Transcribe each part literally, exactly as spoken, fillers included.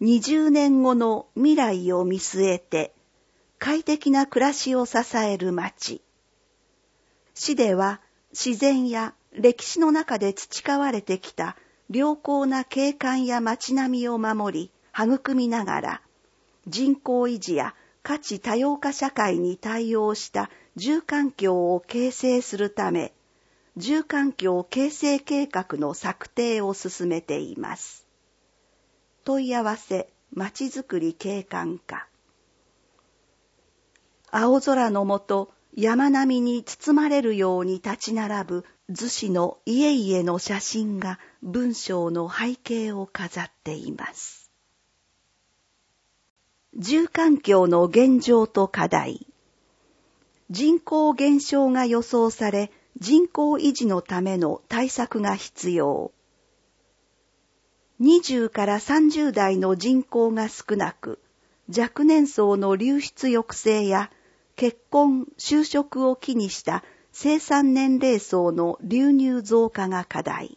にじゅうねんごの未来を見据えて、快適な暮らしを支える町。市では自然や歴史の中で培われてきた良好な景観や街並みを守り、育みながら、人口維持や価値多様化社会に対応した住環境を形成するため、住環境形成計画の策定を進めています。問い合わせ、まちづくり景観課。青空の下、山並みに包まれるように立ち並ぶ逗子の家々の写真が文章の背景を飾っています。住環境の現状と課題。人口減少が予想され、人口維持のための対策が必要。にじゅうからさんじゅう代の人口が少なく、若年層の流出抑制や結婚、就職を機にした生産年齢層の流入増加が課題。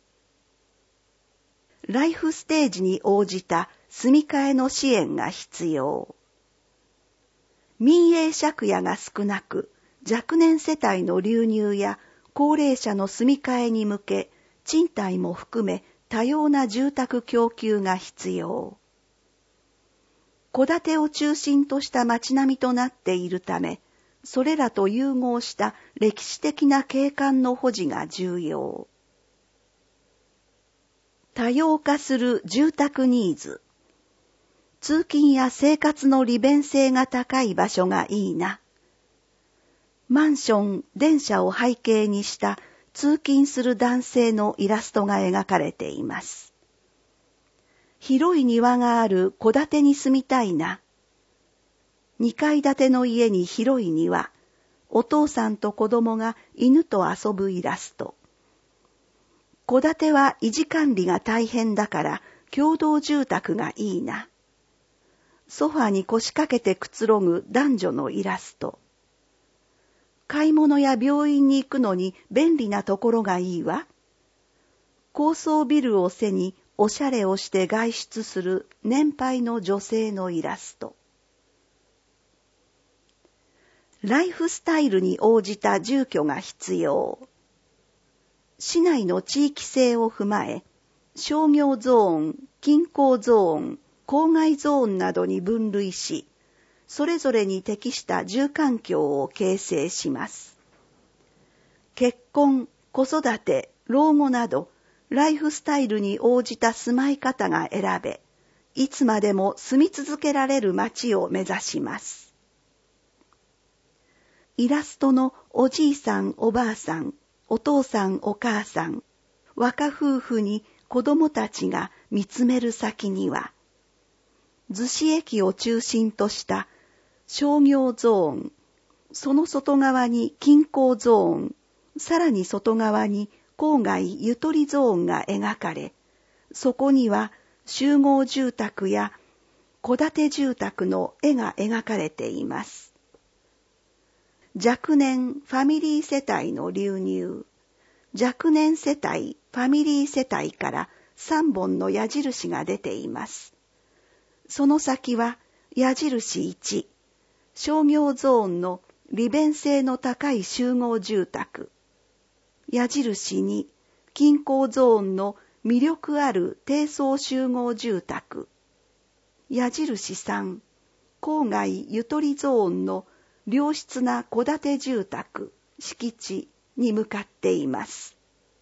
ライフステージに応じた住み替えの支援が必要。民営借家が少なく、若年世帯の流入や高齢者の住み替えに向け、賃貸も含め多様な住宅供給が必要。戸建てを中心とした街並みとなっているため、それらと融合した歴史的な景観の保持が重要。多様化する住宅ニーズ。通勤や生活の利便性が高い場所がいいな。マンション、電車を背景にした通勤する男性のイラストが描かれています。広い庭がある戸建てに住みたいな。にかい建ての家に広い庭。お父さんと子供が犬と遊ぶイラスト。戸建ては維持管理が大変だから共同住宅がいいな。ソファに腰掛けてくつろぐ男女のイラスト。買い物や病院に行くのに便利なところがいいわ。高層ビルを背におしゃれをして外出する年配の女性のイラスト。ライフスタイルに応じた住居が必要。市内の地域性を踏まえ、商業ゾーン、近郊ゾーン、郊外ゾーンなどに分類し、それぞれに適した住環境を形成します。結婚、子育て、老後など、ライフスタイルに応じた住まい方が選べ、いつまでも住み続けられる街を目指します。イラストのおじいさん、おばあさん、お父さん、お母さん、若夫婦に子供たちが見つめる先には、逗子駅を中心とした商業ゾーン、その外側に近郊ゾーン、さらに外側に郊外ゆとりゾーンが描かれ、そこには集合住宅や戸建て住宅の絵が描かれています。若年ファミリー世帯の流入。若年世帯、ファミリー世帯からさんぼんの矢印が出ています。その先は矢印いち、商業ゾーンの利便性の高い集合住宅。矢印に、近郊ゾーンの魅力ある低層集合住宅。矢印さん、郊外ゆとりゾーンの良質な戸建て住宅、敷地に向かっています。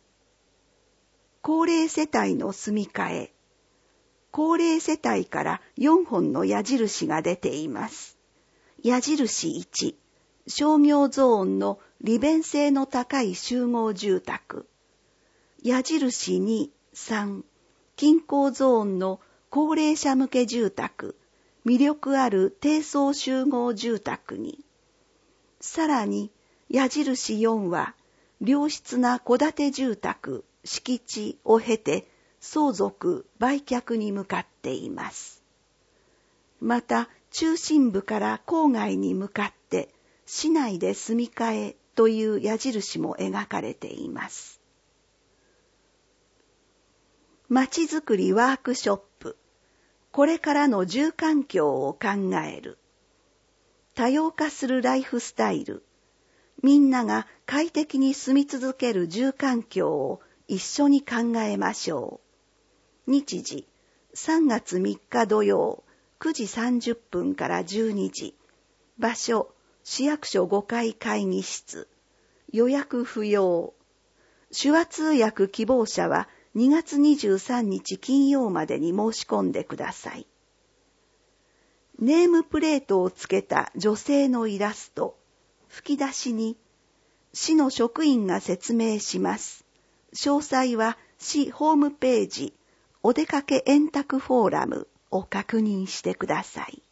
高齢世帯の住み替え。高齢世帯からよんほんの矢印が出ています。矢印いち、商業ゾーンの利便性の高い集合住宅。矢印に、さん、近郊ゾーンの高齢者向け住宅、魅力ある低層集合住宅に。さらに、矢印よんは、良質な戸建て住宅、敷地を経て、相続、売却に向かっています。また、中心部から郊外に向かって、市内で住み替えという矢印も描かれています。まちづくりワークショップ。 これからの住環境を考える。多様化するライフスタイル。みんなが快適に住み続ける住環境を一緒に考えましょう。日時、さんがつみっか土曜、くじさんじゅっぷんからじゅうにじ。場所、市役所ごかい会議室。予約不要。手話通訳希望者はにがつにじゅうさんにち金曜までに申し込んでください。ネームプレートをつけた女性のイラスト。吹き出しに、市の職員が説明します。詳細は市ホームページ、お出かけ円卓フォーラムを確認してください。